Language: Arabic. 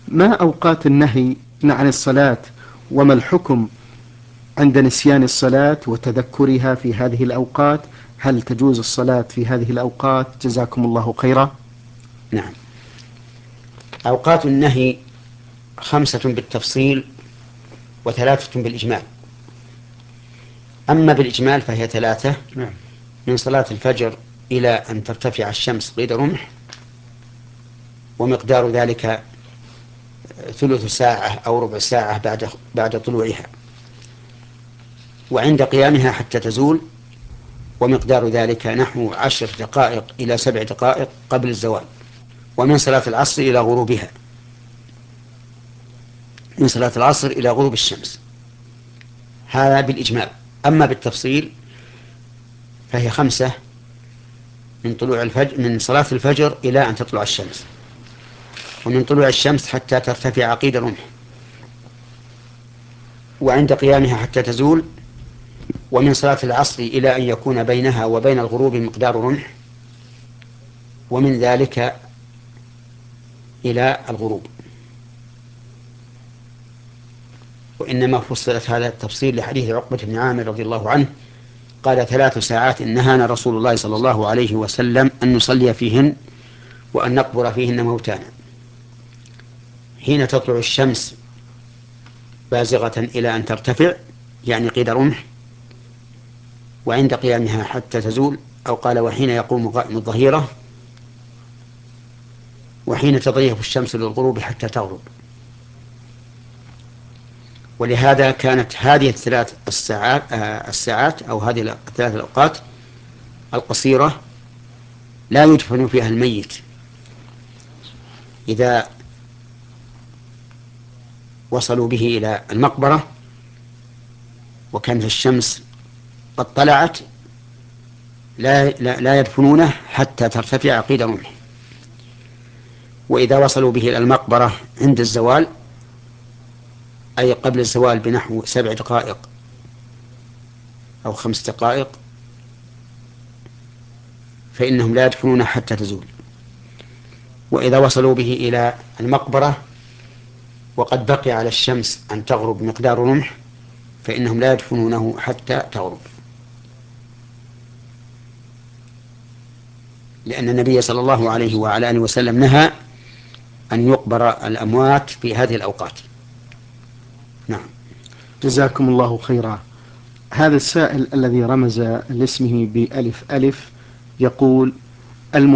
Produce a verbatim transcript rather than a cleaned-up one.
ما أوقات النهي عن الصلاة، وما الحكم عند نسيان الصلاة وتذكرها في هذه الأوقات؟ هل تجوز الصلاة في هذه الأوقات؟ جزاكم الله خيرا. نعم، أوقات النهي خمسة بالتفصيل وثلاثة بالإجمال. أما بالإجمال فهي ثلاثة: نعم. من صلاة الفجر إلى أن ترتفع الشمس قيد رمح، ومقدار ذلك ثلث ساعة أو ربع ساعة بعد بعد طلوعها، وعند قيامها حتى تزول، ومقدار ذلك نحو عشر دقائق إلى سبع دقائق قبل الزوال. ومن صلاة العصر إلى غروبها، من صلاة العصر إلى غروب الشمس. هذا بالإجمال. أما بالتفصيل فهي خمسة: من طلوع الفجر من صلاة الفجر إلى أن تطلع الشمس، ومن طلوع الشمس حتى ترتفع قيد رمح، وعند قيامها حتى تزول، ومن صلاة العصر إلى أن يكون بينها وبين الغروب مقدار رمح، ومن ذلك إلى الغروب. وإنما فصلت هذا التفصيل لحديث عقبة بن عامر رضي الله عنه قال: ثلاث ساعات نهانا رسول الله صلى الله عليه وسلم أن نصلي فيهن وأن نقبر فيهن موتانا: حين تطلع الشمس بازغة إلى أن ترتفع، يعني قيد رمح، وعند قيامها حتى تزول، أو قال: وحين يقوم قائم الظهيرة، وحين تضيف الشمس للغروب حتى تغرب. ولهذا كانت هذه الثلاث الساعات, الساعات أو هذه الثلاث الأوقات القصيرة لا يدفن فيها الميت إذا وصلوا به إلى المقبرة وكانت الشمس قد طلعت، لا, لا, لا يدفنونه حتى ترتفع قيد رمح. وإذا وصلوا به إلى المقبرة عند الزوال، أي قبل الزوال بنحو سبع دقائق أو خمس دقائق، فإنهم لا يدفنونه حتى تزول. وإذا وصلوا به إلى المقبرة وقد بقي على الشمس أن تغرب مقدار رمح، فإنهم لا يدفنونه حتى تغرب، لأن النبي صلى الله عليه وعلى آله وسلم نهى أن يقبر الأموات في هذه الأوقات. نعم. جزاكم الله خيرا. هذا السائل الذي رمز لاسمه بألف ألف يقول: